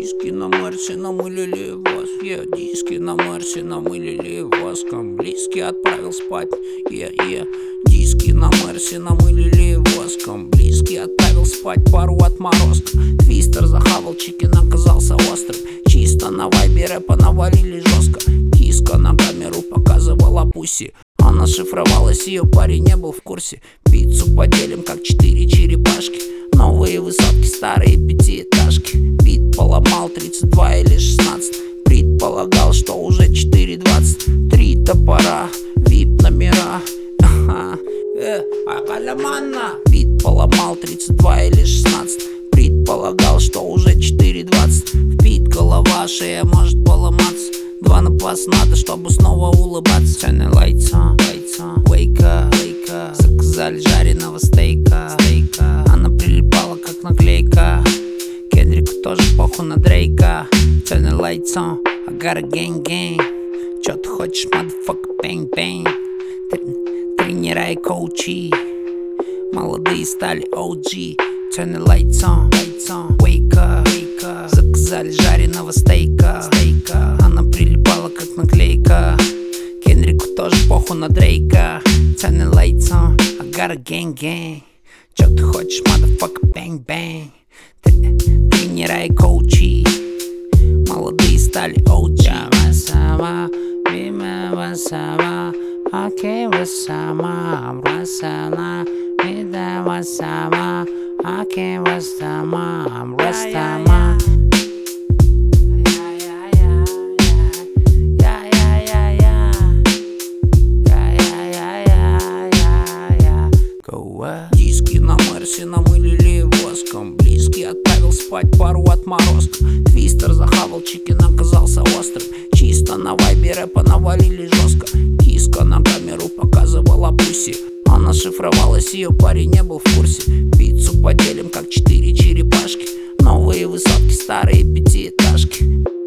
Диски на Мерсе намылили воск, диски на Мерсе намылили воском. Близкий отправил спать, диски на Мерсе намылили воском. Близкий отправил спать пару отморозков. Твистер захавал чикен, оказался острым. Чисто на вайбе рэпа навалили жестко. Киска на камеру показывала пуси. Она шифровалась, ее парень не был в курсе. Пиццу поделим как 4 черепашки. Новые высотки, старые пятиэтажки. Бит поломал 32 или 16. Предполагал, что уже 4:20. 3 топора, вип номера. Бит поломал 32 или 16. Предполагал, что уже 4:20. Вбит голова, шея может поломаться. 2 на пас надо, чтобы снова улыбаться. Цены лайца, вейка. Заказали жареного стейка. Она прилипала как наклейка. Кендрику тоже похуй на Дрейка. Цены лайца, I got a gang. Чё ты хочешь, motherfucker, bang. Тренера и коучи молодые стали OG. Цены лайца, вейка. Заказали жареного стейка. Она прилипала как наклейка. Кендрику тоже похуй на Дрейка. Цены лайца, I got a gang. Чё ты хочешь, motherfucker, bang. Тренера и коучи молодые стали OG. Окей, вы сама бросала, видала сама. Окей, вы сама бросала. Диски на Мерсе намылили воском. Близкий отправил спать пару отморозков. Твистер захавал чикен, оказался острым. Чисто на вайбе рэпа навалили жестко. Киска на камеру показывала пуси. Она шифровалась, ее парень не был в курсе. Пиццу поделим как 4 черепашки. Новые высотки, старые пятиэтажки.